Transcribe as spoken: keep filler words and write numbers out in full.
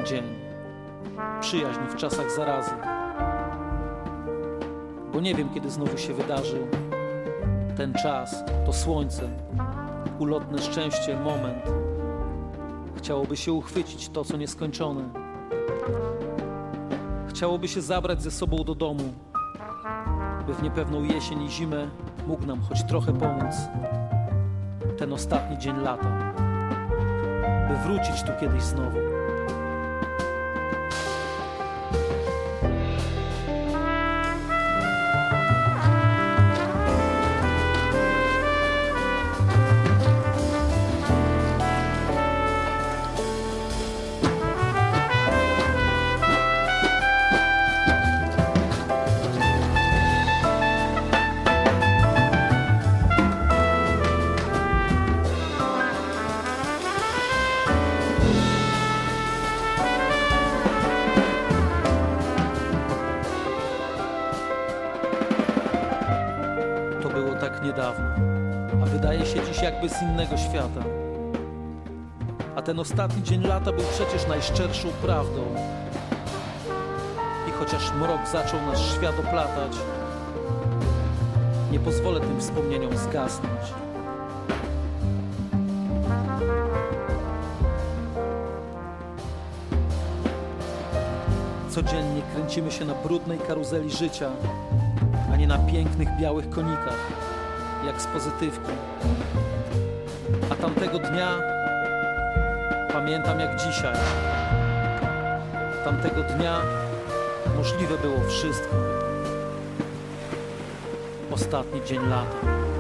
ten dzień, przyjaźń w czasach zarazy. Bo nie wiem, kiedy znowu się wydarzył ten czas, to słońce, ulotne szczęście, moment. Chciałoby się uchwycić to, co nieskończone. Chciałoby się zabrać ze sobą do domu, by w niepewną jesień i zimę mógł nam choć trochę pomóc. Ten ostatni dzień lata, by wrócić tu kiedyś znowu. Niedawno, a wydaje się dziś jakby z innego świata. A ten ostatni dzień lata był przecież najszczerszą prawdą. I chociaż mrok zaczął nasz świat oplatać, nie pozwolę tym wspomnieniom zgasnąć. Codziennie kręcimy się na brudnej karuzeli życia, a nie na pięknych białych konikach, jak z pozytywki. A tamtego dnia pamiętam jak dzisiaj. Tamtego dnia możliwe było wszystko. Ostatni dzień lata.